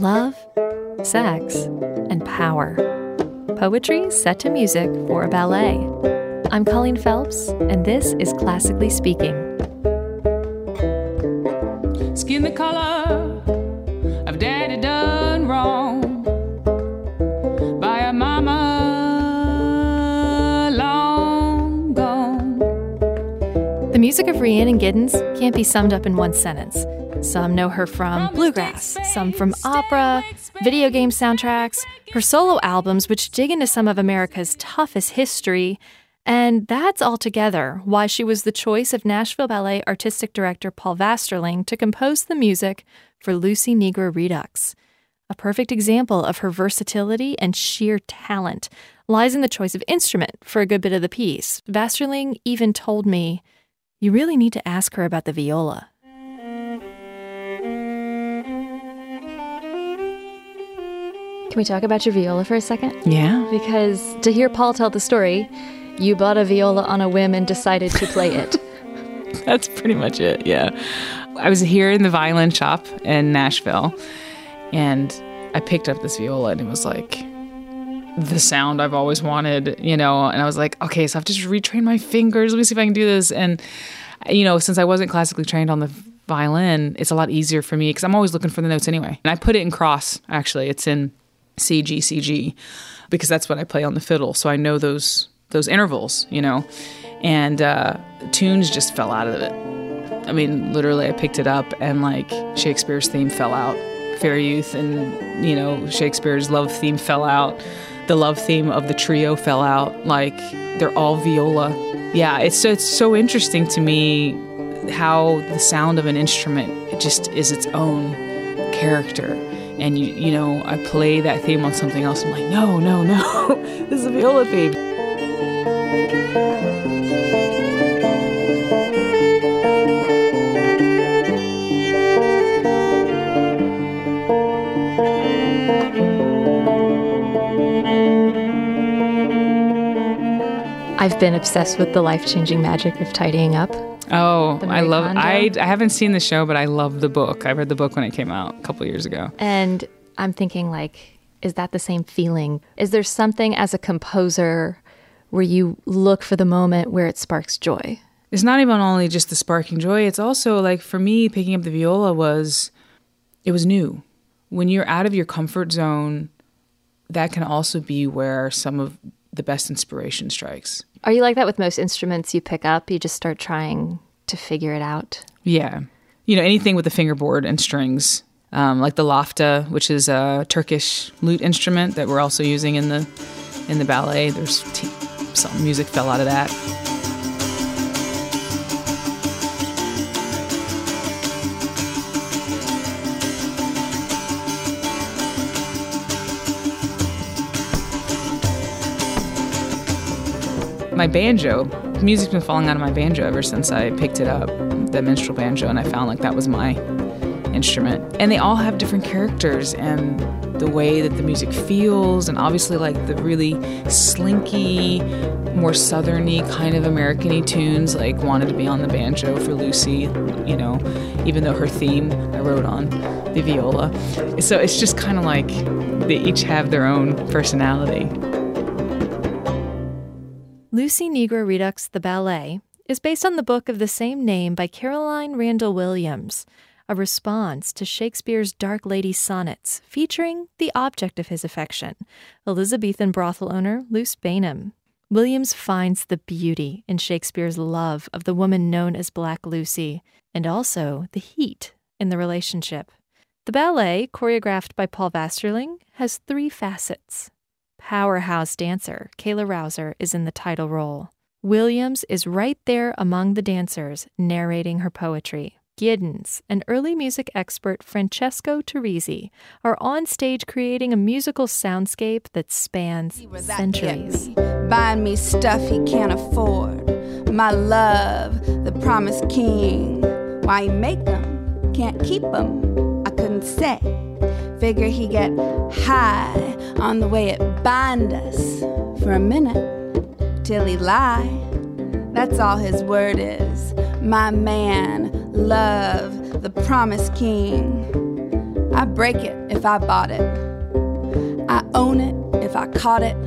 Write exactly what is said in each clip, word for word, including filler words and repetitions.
love, sex, and power. Poetry set to music for a ballet. I'm Colleen Phelps, and this is Classically Speaking. Skin the color of daddy done wrong by a mama long gone. The music of Rhiannon Giddens can't be summed up in one sentence. Some know her from bluegrass, some from opera, video game soundtracks, her solo albums, which dig into some of America's toughest history. And that's altogether why she was the choice of Nashville Ballet artistic director Paul Vasterling to compose the music for Lucy Negro Redux. A perfect example of her versatility and sheer talent lies in the choice of instrument for a good bit of the piece. Vasterling even told me, "You really need to ask her about the viola." Can we talk about your viola for a second? Yeah. Because to hear Paul tell the story, you bought a viola on a whim and decided to play it. That's pretty much it, yeah. I was here in the violin shop in Nashville, and I picked up this viola, and it was like the sound I've always wanted, you know, and I was like, okay, so I have to just retrain my fingers. Let me see if I can do this. And, you know, since I wasn't classically trained on the violin, it's a lot easier for me because I'm always looking for the notes anyway. And I put it in cross, actually. It's in C, G, C, G, because that's what I play on the fiddle. So I know those those intervals, you know, and uh, tunes just fell out of it. I mean, literally, I picked it up and like Shakespeare's theme fell out. Fair Youth and, you know, Shakespeare's love theme fell out. The love theme of the trio fell out. Like, they're all viola. Yeah, it's so, it's so interesting to me how the sound of an instrument, it just is its own character. And, you you know, I play that theme on something else. I'm like, no, no, no. This is a viola theme. I've been obsessed with the life-changing magic of tidying up. Oh, I love Kondo. I I haven't seen the show, but I love the book. I read the book when it came out a couple years ago. And I'm thinking, like, is that the same feeling? Is there something as a composer where you look for the moment where it sparks joy? It's not even only just the sparking joy. It's also, like, for me, picking up the viola was, it was new. When you're out of your comfort zone, that can also be where some of the best inspiration strikes. Are you like that with most instruments you pick up? You just start trying to figure it out? Yeah. You know, anything with a fingerboard and strings, um, like the lafta, which is a Turkish lute instrument that we're also using in the in the ballet. There's t- some music fell out of that. My banjo, music's been falling out of my banjo ever since I picked it up, the minstrel banjo, and I found like that was my instrument. And they all have different characters and the way that the music feels, and obviously like the really slinky, more southerny kind of American-y tunes like wanted to be on the banjo for Lucy, you know, even though her theme I wrote on the viola. So it's just kind of like they each have their own personality. Lucy Negro Redux, the ballet, is based on the book of the same name by Caroline Randall Williams, a response to Shakespeare's Dark Lady sonnets, featuring the object of his affection, Elizabethan brothel owner Luce Bainham. Williams finds the beauty in Shakespeare's love of the woman known as Black Lucy, and also the heat in the relationship. The ballet, choreographed by Paul Vasterling, has three facets. Powerhouse dancer Kayla Rouser is in the title role. Williams is right there among the dancers, narrating her poetry. Giddens and early music expert Francesco Teresi are on stage creating a musical soundscape that spans centuries. Buying me stuff he can't afford. My love, the promised king. Why he make them, can't keep them, I couldn't say. Figure he get high on the way it bind us for a minute till he lie. That's all his word is. My man, love, the promised king. I break it if I bought it. I own it if I caught it.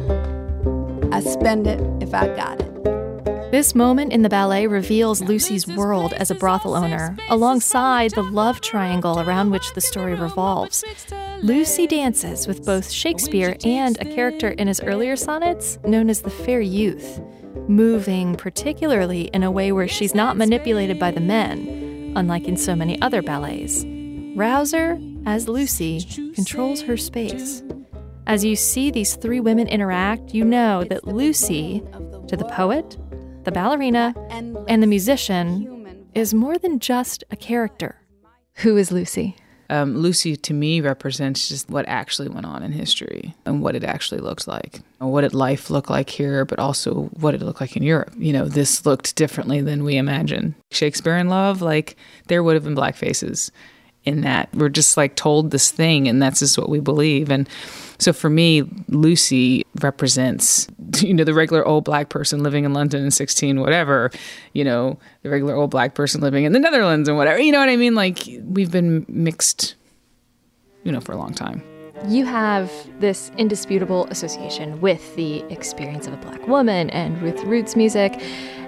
I spend it if I got it. This moment in the ballet reveals Lucy's world as a brothel owner, alongside the love triangle around which the story revolves. Lucy dances with both Shakespeare and a character in his earlier sonnets known as the Fair Youth, moving particularly in a way where she's not manipulated by the men, unlike in so many other ballets. Rouser, as Lucy, controls her space. As you see these three women interact, you know that Lucy, to the poet, the ballerina, and the musician, is more than just a character. Who is Lucy? Um, Lucy, to me, represents just what actually went on in history and what it actually looked like. What did life look like here, but also what did it look like in Europe? You know, this looked differently than we imagined. Shakespeare in Love, like, there would have been black faces in that. We're just, like, told this thing, and that's just what we believe. And so for me, Lucy represents, you know, the regular old black person living in London in sixteen whatever, you know, the regular old black person living in the Netherlands and whatever. You know what I mean? Like, we've been mixed, you know, for a long time. You have this indisputable association with the experience of a black woman and with roots music,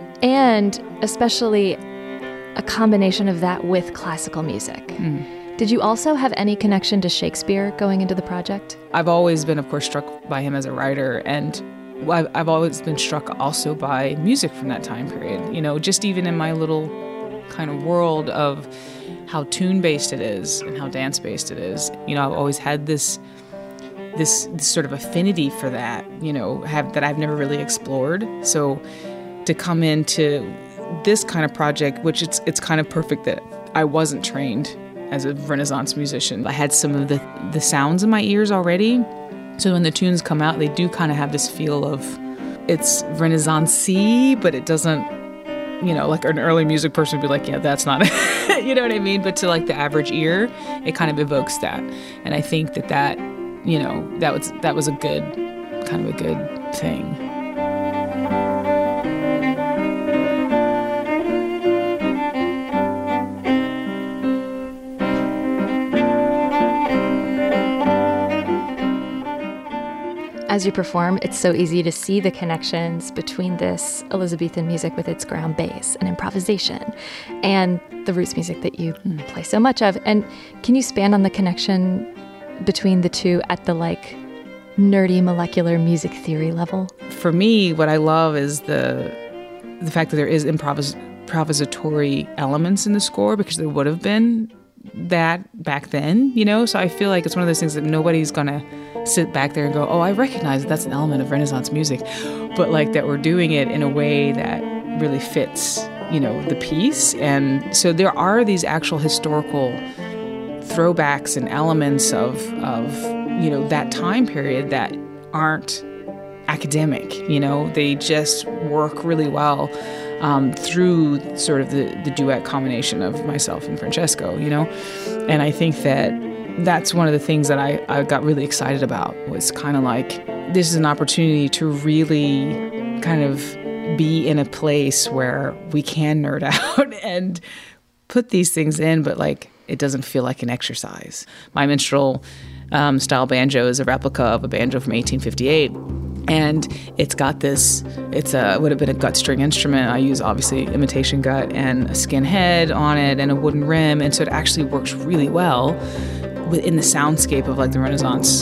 and especially a combination of that with classical music. Mm. Did you also have any connection to Shakespeare going into the project? I've always been, of course, struck by him as a writer, and I've, I've always been struck also by music from that time period. You know, just even in my little kind of world of how tune-based it is and how dance-based it is. You know, I've always had this, this this sort of affinity for that, you know, have that I've never really explored. So to come into this kind of project, which it's it's kind of perfect that I wasn't trained as a Renaissance musician. I had some of the, the sounds in my ears already. So when the tunes come out, they do kind of have this feel of, it's Renaissance-y, but it doesn't, you know, like an early music person would be like, yeah, that's not it. You know what I mean? But to like the average ear, it kind of evokes that. And I think that that, you know, that was, that was a good, kind of a good thing. As you perform, it's so easy to see the connections between this Elizabethan music with its ground bass and improvisation and the roots music that you mm. play so much of. And can you expand on the connection between the two at the like nerdy molecular music theory level? For me, what I love is the the fact that there is improvis- improvisatory elements in the score, because there would have been that back then, you know? So I feel like it's one of those things that nobody's gonna sit back there and go, oh, I recognize that's an element of Renaissance music, but like that we're doing it in a way that really fits, you know, the piece. And so there are these actual historical throwbacks and elements of, of you know, that time period that aren't academic, you know? They just work really well Um, through sort of the, the duet combination of myself and Francesco, you know? And I think that that's one of the things that I, I got really excited about, was kind of like, this is an opportunity to really kind of be in a place where we can nerd out and put these things in, but like, it doesn't feel like an exercise. My minstrel um, style banjo is a replica of a banjo from eighteen fifty-eight. And it's got this, it's a, would have been a gut string instrument. I use obviously imitation gut and a skin head on it and a wooden rim. And so it actually works really well within the soundscape of like the Renaissance.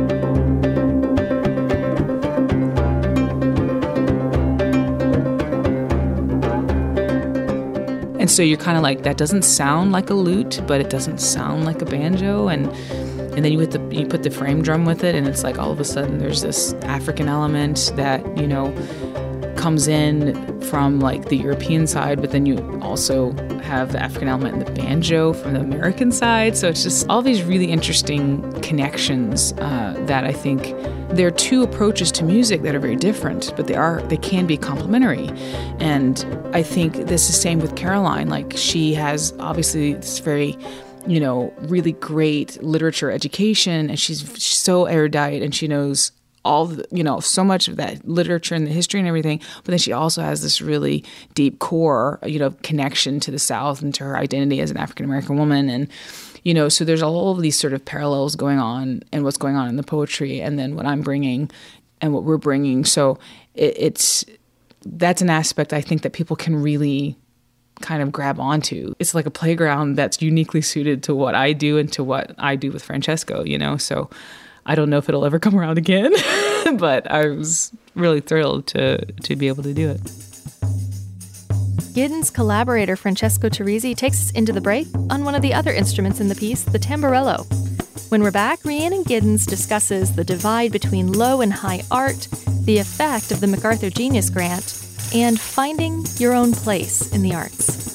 And so you're kind of like, that doesn't sound like a lute, but it doesn't sound like a banjo. And And then you put the you put the frame drum with it, and it's like all of a sudden there's this African element that, you know, comes in from like the European side, but then you also have the African element in the banjo from the American side. So it's just all these really interesting connections uh, that I think there are two approaches to music that are very different, but they are they can be complementary. And I think this is the same with Caroline. Like, she has obviously this very, you know, really great literature education, and she's so erudite, and she knows all the, you know, so much of that literature and the history and everything, but then she also has this really deep core, you know, connection to the South and to her identity as an African-American woman. And, You know, so there's all of these sort of parallels going on and what's going on in the poetry and then what I'm bringing and what we're bringing. So it, it's, that's an aspect I think that people can really kind of grab onto. It's like a playground that's uniquely suited to what I do and to what I do with Francesco, you know? So I don't know if it'll ever come around again, but I was really thrilled to to be able to do it. Giddens collaborator Francesco Turrisi takes us into the break on one of the other instruments in the piece, the tamburello. When we're back, Rhiannon Giddens discusses the divide between low and high art, the effect of the MacArthur Genius Grant, and finding your own place in the arts.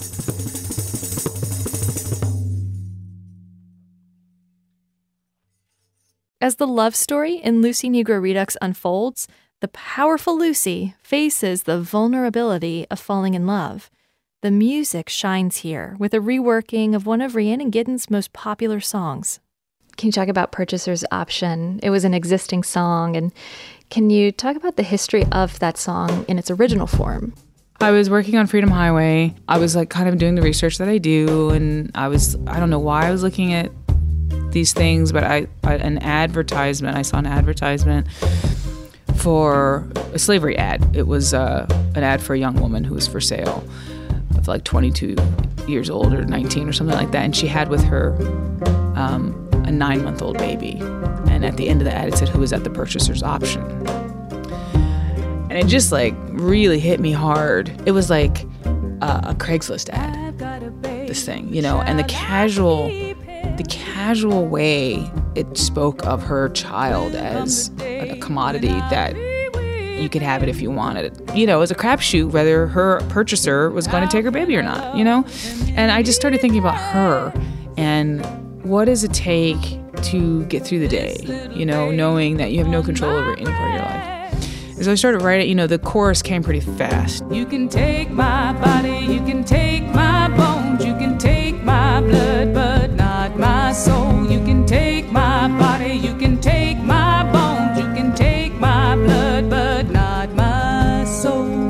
As the love story in Lucy Negro Redux unfolds, the powerful Lucy faces the vulnerability of falling in love. The music shines here with a reworking of one of Rhiannon Giddens' most popular songs. Can you talk about Purchaser's Option? It was an existing song, and can you talk about the history of that song in its original form? I was working on Freedom Highway. I was like kind of doing the research that I do, and I was, I don't know why I was looking at these things, but I, I an advertisement, I saw an advertisement for a slavery ad. It was uh, an ad for a young woman who was for sale, of like twenty-two years old or nineteen or something like that, and she had with her um, a nine-month-old baby. And at the end of the ad, it said, "Who is at the purchaser's option?" And it just like really hit me hard. It was like a, a Craigslist ad, this thing, you know, and the casual, the casual way it spoke of her child as a, a commodity that you could have it if you wanted it. You know, it was a crapshoot whether her purchaser was going to take her baby or not, you know? And I just started thinking about her and what does it take to get through the day, you know, knowing that you have no control over any part of your life. And so I started writing, you know, the chorus came pretty fast. You can take my body, you can take my bones, you can take my blood, but not my soul. You can take my body, you can take my bones, you can take my blood, but not my soul.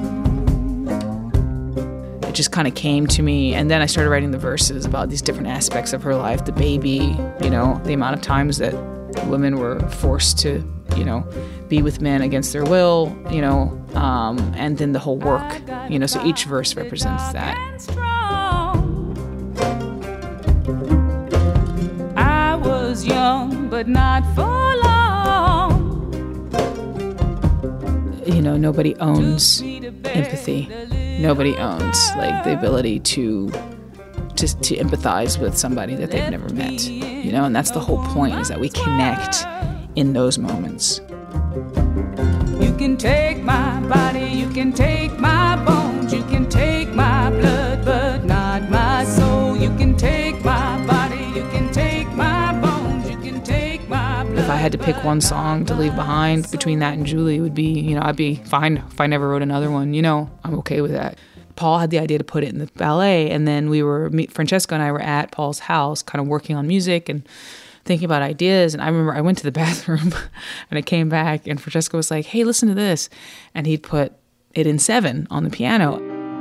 It just kind of came to me, and then I started writing the verses about these different aspects of her life, the baby, you know, the amount of times that women were forced to, you know, be with men against their will, you know, um, and then the whole work, you know, so each verse represents that. I was young, but not for long. You know, nobody owns empathy. Nobody owns, like, the ability to, to, to empathize with somebody that they've never met, you know, and that's the whole point, is that we connect in those moments. You can take my body, you can take my bones, you can take my blood, but not my soul. You can take my body, you can take my bones, you can take my blood. If I had to pick one song to leave behind between that and Julie, it would be, you know, I'd be fine if I never wrote another one. You know, I'm okay with that. Paul had the idea to put it in the ballet, and then we were, Francesco and I were at Paul's house kind of working on music and thinking about ideas. And I remember I went to the bathroom and I came back and Francesco was like, "Hey, listen to this." And he'd put it in seven on the piano.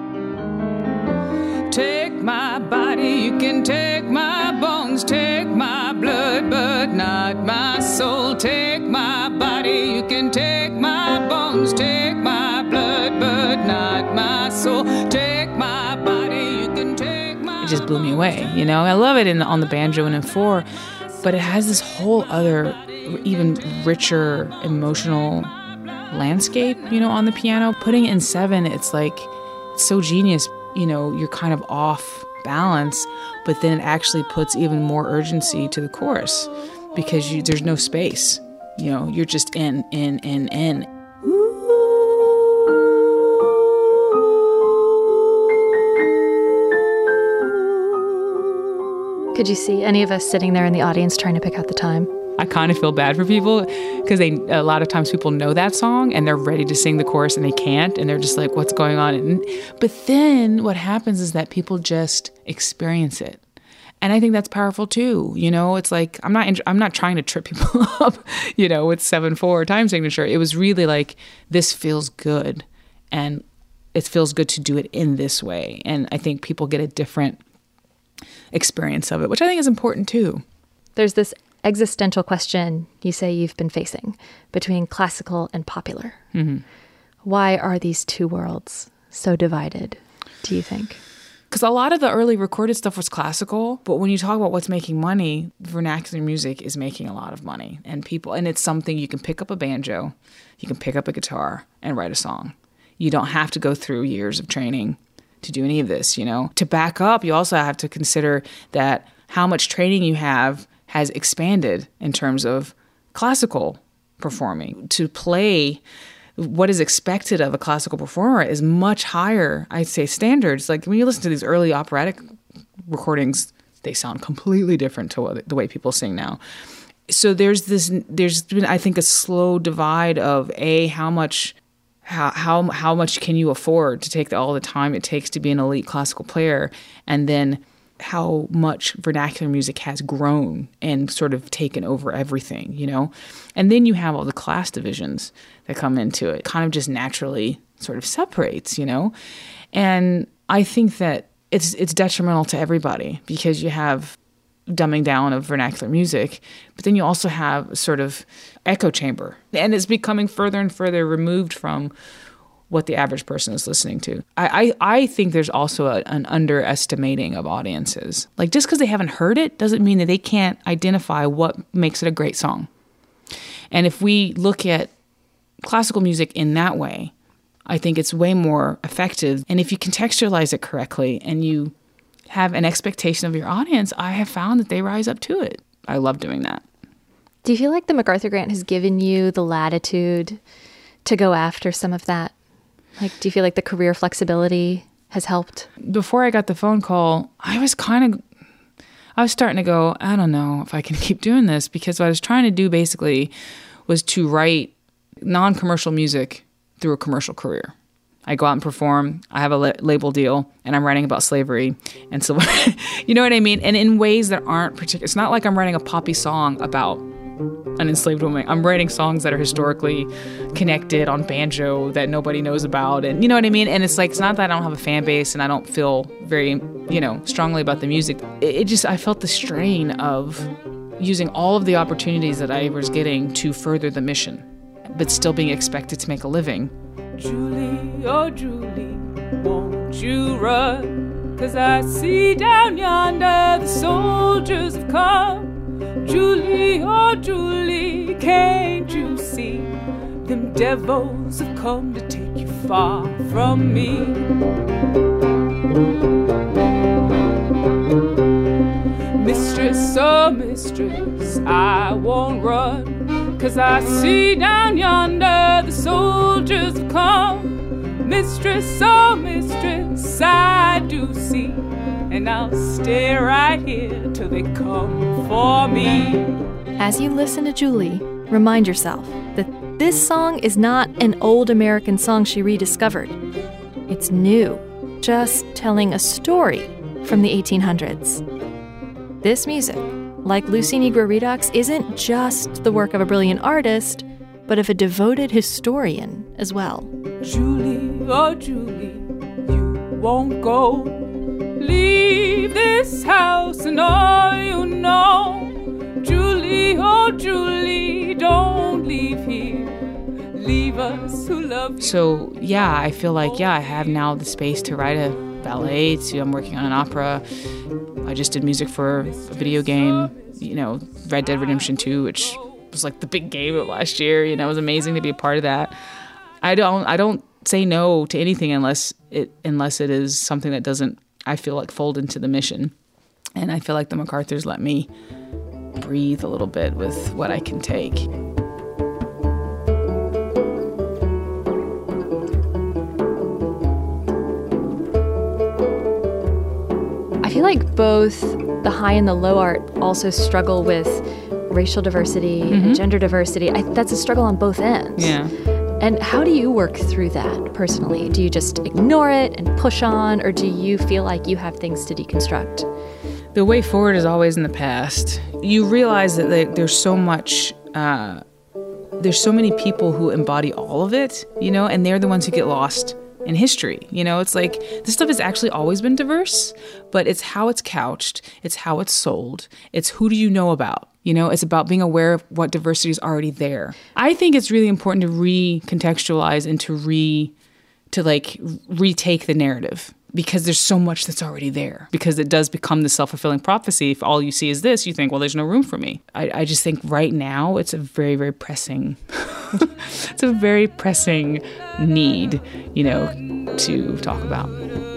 Take my body, you can take my bones, take my blood, but not my soul. Take my body, you can take my bones, take my blood, but not my soul. Take my body, you can take my... It just blew me away, you know? I love it in on the banjo and in four, but it has this whole other, even richer, emotional landscape, you know, on the piano. Putting it in seven, it's like, it's so genius. You know, you're kind of off balance, but then it actually puts even more urgency to the chorus because you, there's no space. You know, you're just in, in, in, in. Could you see any of us sitting there in the audience trying to pick out the time? I kind of feel bad for people because they a lot of times people know that song and they're ready to sing the chorus and they can't, and they're just like, what's going on? And, but then what happens is that people just experience it. And I think that's powerful too. You know, it's like, I'm not, I'm not trying to trip people up, you know, with seven four time signature. It was really like, this feels good. And it feels good to do it in this way. And I think people get a different experience of it, which I think is important too. There's this existential question you say you've been facing between classical and popular. Mm-hmm. Why are these two worlds so divided, do you think? Because a lot of the early recorded stuff was classical, but when you talk about what's making money, vernacular music is making a lot of money. And people, and it's something you can pick up a banjo, you can pick up a guitar and write a song. You don't have to go through years of training to do any of this, you know. To back up, you also have to consider that how much training you have has expanded in terms of classical performing. To play what is expected of a classical performer is much higher, I'd say, standards. Like when you listen to these early operatic recordings, they sound completely different to what, the way people sing now. So there's this, there's been, I think, a slow divide of A, how much How how how much can you afford to take the, all the time it takes to be an elite classical player, and then how much vernacular music has grown and sort of taken over everything, you know? And then you have all the class divisions that come into it. It kind of just naturally sort of separates, you know? And I think that it's it's detrimental to everybody because you have dumbing down of vernacular music, but then you also have a sort of echo chamber, and it's becoming further and further removed from what the average person is listening to. I, I, I think there's also a, an underestimating of audiences. Like just because they haven't heard it doesn't mean that they can't identify what makes it a great song. And if we look at classical music in that way, I think it's way more effective. And if you contextualize it correctly and you have an expectation of your audience, I have found that they rise up to it. I love doing that. Do you feel like the MacArthur Grant has given you the latitude to go after some of that? Like, do you feel like the career flexibility has helped? Before I got the phone call, I was kind of, I was starting to go, I don't know if I can keep doing this, because what I was trying to do basically was to write non-commercial music through a commercial career. I go out and perform, I have a la- label deal, and I'm writing about slavery. And so, you know what I mean? And in ways that aren't particular. It's not like I'm writing a poppy song about an enslaved woman. I'm writing songs that are historically connected on banjo that nobody knows about. And you know what I mean? And it's like, it's not that I don't have a fan base and I don't feel very, you know, strongly about the music. It, it just, I felt the strain of using all of the opportunities that I was getting to further the mission, but still being expected to make a living. Julie, oh Julie, won't you run? 'Cause I see down yonder the soldiers have come. Julie, oh Julie, can't you see? Them devils have come to take you far from me. Mistress, oh mistress, I won't run, 'cause I see down yonder the soldiers have come. Mistress, oh mistress, I do see, and I'll stay right here till they come for me. As you listen to Julie, remind yourself that this song is not an old American song she rediscovered. It's new, just telling a story from the eighteen hundreds. This music, like Lucy Negro Redux, isn't just the work of a brilliant artist, but of a devoted historian as well. Julie, oh Julie, you won't go. Leave this house and all you know. Julie, oh Julie, don't leave here. Leave us who love you. So yeah, I feel like, yeah, I have now the space to write a ballet, to I'm working on an opera. I just did music for a video game, you know, Red Dead Redemption two, which was like the big game of last year. You know, it was amazing to be a part of that. I don't I don't say no to anything unless it unless it is something that doesn't, I feel like, fold into the mission. And I feel like the MacArthurs let me breathe a little bit with what I can take. I feel like both the high and the low art also struggle with racial diversity mm-hmm. and gender diversity. I, that's a struggle on both ends. Yeah. And how do you work through that personally? Do you just ignore it and push on, or do you feel like you have things to deconstruct? The way forward is always in the past. You realize that they, there's so much, uh, there's so many people who embody all of it, you know, and they're the ones who get lost in history. You know, it's like this stuff has actually always been diverse, but it's how it's couched, it's how it's sold, it's who do you know about. You know, it's about being aware of what diversity is already there. I think it's really important to recontextualize and to re, to like retake the narrative, because there's so much that's already there. Because it does become the self-fulfilling prophecy. If all you see is this, you think, well, there's no room for me. I, I just think right now it's a very, very pressing, it's a very pressing need, you know, to talk about.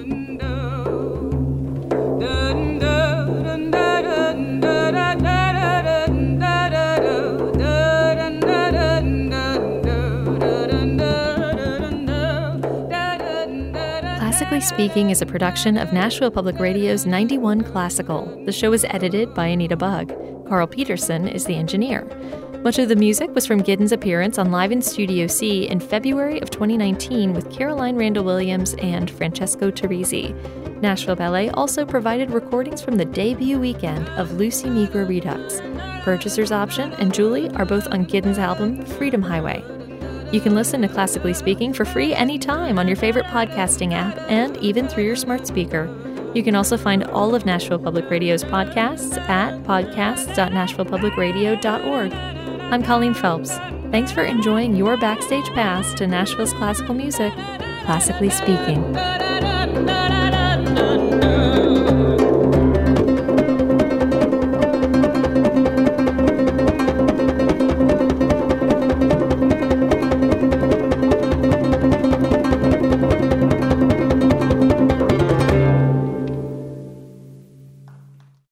Classically Speaking is a production of Nashville Public Radio's ninety-one Classical. The show is edited by Anita Bugg. Carl Peterson is the engineer. Much of the music was from Giddens' appearance on Live in Studio C in February of twenty nineteen with Caroline Randall Williams and Francesco Teresi. Nashville Ballet also provided recordings from the debut weekend of Lucy Negra Redux. Purchaser's Option and Julie are both on Giddens' album Freedom Highway. You can listen to Classically Speaking for free anytime on your favorite podcasting app and even through your smart speaker. You can also find all of Nashville Public Radio's podcasts at podcasts dot nashville public radio dot org. I'm Colleen Phelps. Thanks for enjoying your backstage pass to Nashville's classical music, Classically Speaking.